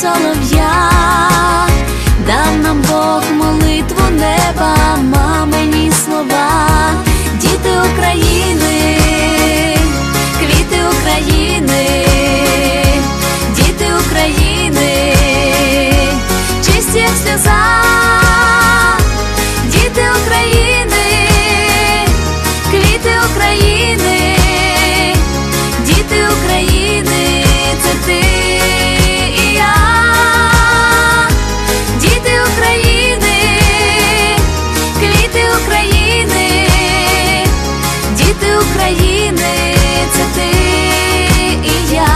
солов'я, дав нам Бог молитву неба, мамині слова. Діти України, квіти України, діти України, чисті як сльоза, діти України, квіти України, діти України, це ти і я. Діти України, квіти України, діти України, це ти і я.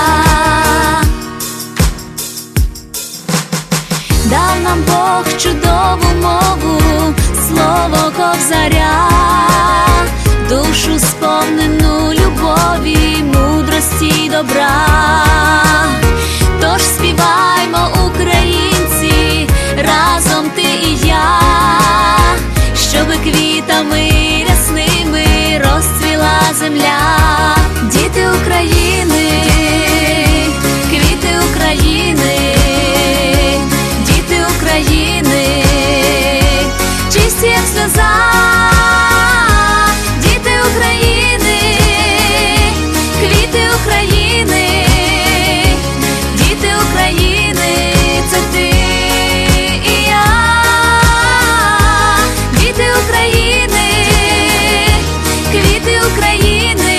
Дав нам Бог чудову мову, слово Кобзаря, душу сповнену любові, мудрості й добра.